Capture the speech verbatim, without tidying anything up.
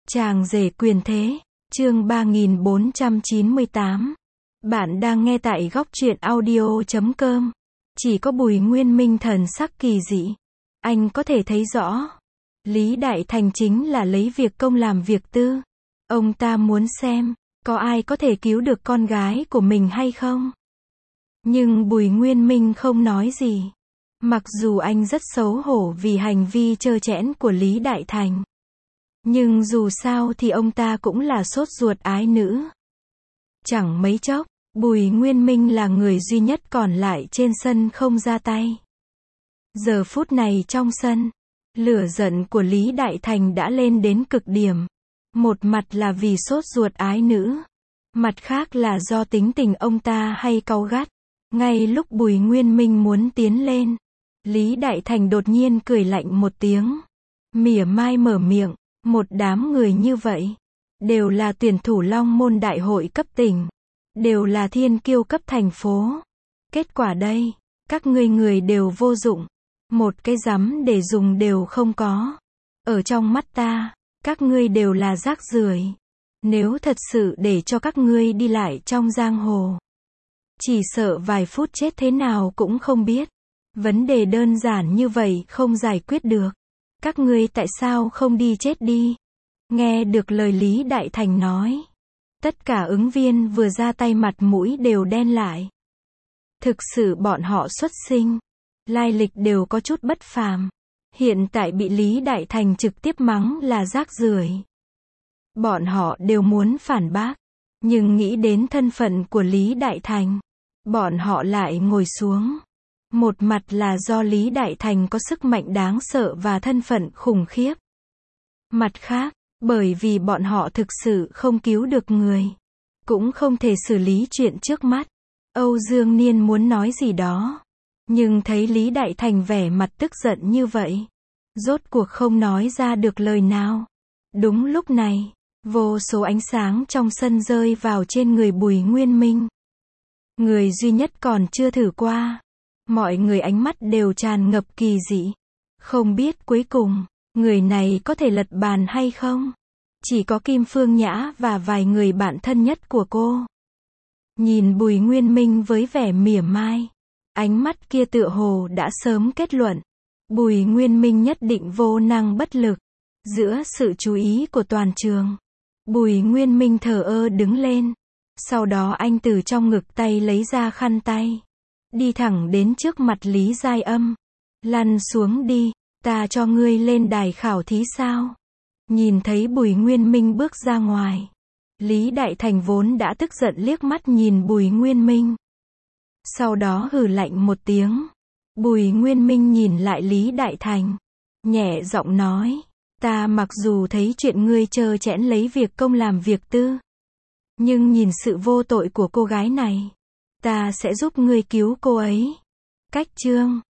Chàng rể quyền thế, chương ba nghìn bốn trăm chín mươi tám. Bạn đang nghe tại góc truyện audio chấm com. Chỉ có Bùi Nguyên Minh thần sắc kỳ dị. Anh có thể thấy rõ. Lý Đại Thành chính là lấy việc công làm việc tư. Ông ta muốn xem, có ai có thể cứu được con gái của mình hay không? Nhưng Bùi Nguyên Minh không nói gì. Mặc dù anh rất xấu hổ vì hành vi trơ trẽn của Lý Đại Thành. Nhưng dù sao thì ông ta cũng là sốt ruột ái nữ. Chẳng mấy chốc, Bùi Nguyên Minh là người duy nhất còn lại trên sân không ra tay. Giờ phút này trong sân, lửa giận của Lý Đại Thành đã lên đến cực điểm. Một mặt là vì sốt ruột ái nữ. Mặt khác là do tính tình ông ta hay cáu gắt. Ngay lúc Bùi Nguyên Minh muốn tiến lên, Lý Đại Thành đột nhiên cười lạnh một tiếng. Mỉa mai mở miệng. Một đám người như vậy, đều là tuyển thủ Long Môn Đại hội cấp tỉnh, đều là thiên kiêu cấp thành phố. Kết quả đây, các ngươi người đều vô dụng, một cái rắm để dùng đều không có. Ở trong mắt ta, các ngươi đều là rác rưởi. Nếu thật sự để cho các ngươi đi lại trong giang hồ, chỉ sợ vài phút chết thế nào cũng không biết. Vấn đề đơn giản như vậy không giải quyết được. Các ngươi tại sao không đi chết đi? Nghe được lời Lý Đại Thành nói, tất cả ứng viên vừa ra tay mặt mũi đều đen lại. Thực sự bọn họ xuất sinh, lai lịch đều có chút bất phàm. Hiện tại bị Lý Đại Thành trực tiếp mắng là rác rưởi. Bọn họ đều muốn phản bác, nhưng nghĩ đến thân phận của Lý Đại Thành, bọn họ lại ngồi xuống. Một mặt là do Lý Đại Thành có sức mạnh đáng sợ và thân phận khủng khiếp. Mặt khác, bởi vì bọn họ thực sự không cứu được người, cũng không thể xử lý chuyện trước mắt. Âu Dương Niên muốn nói gì đó, nhưng thấy Lý Đại Thành vẻ mặt tức giận như vậy, rốt cuộc không nói ra được lời nào. Đúng lúc này, vô số ánh sáng trong sân rơi vào trên người Bùi Nguyên Minh. Người duy nhất còn chưa thử qua. Mọi người ánh mắt đều tràn ngập kỳ dị. Không biết cuối cùng, người này có thể lật bàn hay không? Chỉ có Kim Phương Nhã và vài người bạn thân nhất của cô. Nhìn Bùi Nguyên Minh với vẻ mỉa mai. Ánh mắt kia tựa hồ đã sớm kết luận. Bùi Nguyên Minh nhất định vô năng bất lực. Giữa sự chú ý của toàn trường, Bùi Nguyên Minh thờ ơ đứng lên. Sau đó anh từ trong ngực tay lấy ra khăn tay. Đi thẳng đến trước mặt Lý Giai Âm. Lăn xuống đi, ta cho ngươi lên đài khảo thí sao? Nhìn thấy Bùi Nguyên Minh bước ra ngoài, Lý Đại Thành vốn đã tức giận liếc mắt nhìn Bùi Nguyên Minh. Sau đó hừ lạnh một tiếng. Bùi Nguyên Minh nhìn lại Lý Đại Thành, nhẹ giọng nói, ta mặc dù thấy chuyện ngươi trơ trẽn lấy việc công làm việc tư, nhưng nhìn sự vô tội của cô gái này, ta sẽ giúp ngươi cứu cô ấy. Cách chương